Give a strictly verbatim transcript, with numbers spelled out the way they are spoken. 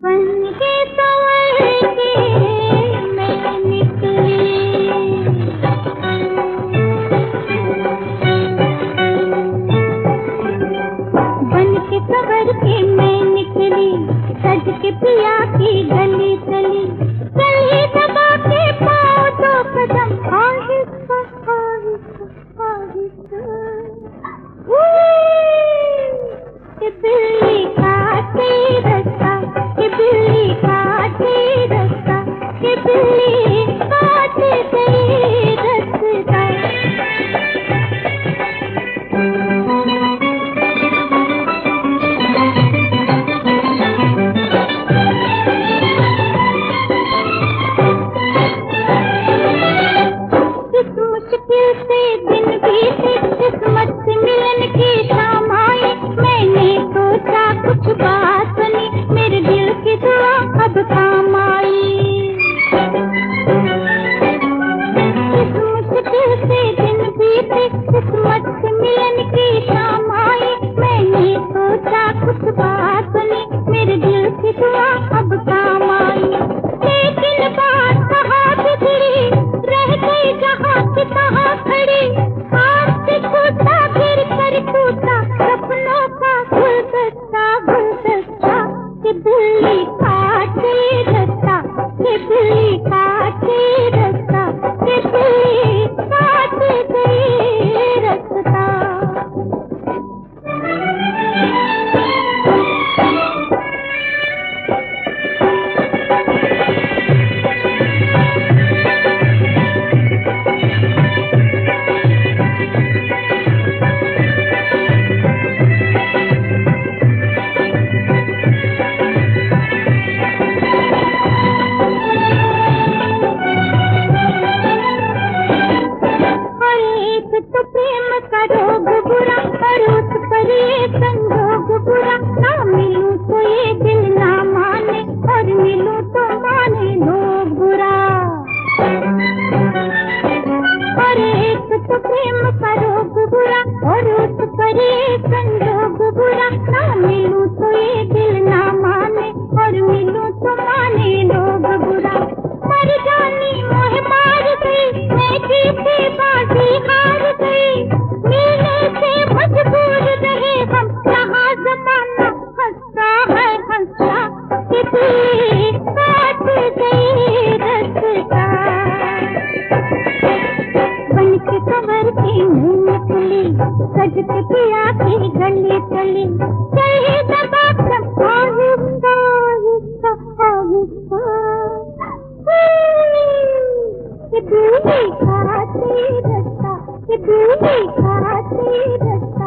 बन के संवर के मैं निकली, बन के संवर के मैं निकली, सज के पिया की गली चली, गली दबा के पाँव दो कदम आहिस्ता आहिस्ता आहिस्ता, कि बिल्ली काटे रास्ता, कि बिल्ली काटे रास्ता, कि बिल्ली काटे गई रास्ता। इस मुश्किल से दिन बीते, किस्मत से मिलन की शाम आई, मैंने सोचा कुछ बात सुनी, मेरे दिल की दुआ अब काम आई। इस मुश्किल से दिन बीते, किस्मत से मिलन की शाम आई, मैंने सोचा कुछ बात सुनी, मेरे दिल की दुआ अब काम आई। लेकिन बात कहाँ बिगड़ी, रह गई जहाँ की तहाँ खड़ी, हाथ से टूटा गिर कर टूटा सपनों का गुलदस्ता गुलदस्ता, कि बिल्ली काटे रास्ता, कि बिल्ली काटे रास्ता, कि बिल्ली काटे गई रास्ता। तो प्रेम का रोग बुरा, और उस पर ये संजोग बुरा, ना मिलूं तो ये दिल ना माने, और मिलूं तो माने लोग बुरा। और एक तो प्रेम का रोग बुरा, और उस पर ये संजोग बुरा, ना मिलूं तो ये दिल ना माने, और मिलूं तो माने लोग बुरा। मर जानी मोह मार गई, मैं जीते बाजी हार गई, मिलने से मजबूर रहे हम, यहाँ जमाना हंसता है हंसता, कि बिल्ली काट गई रास्ता। बन के संवर के मैं निकली, सज के पिया की गली चली, गली दबा कर आहिस्ता आहिस्ता आहिस्ता, कि बिल्ली काटे रास्ता, कि बिल्ली काटे रास्ता।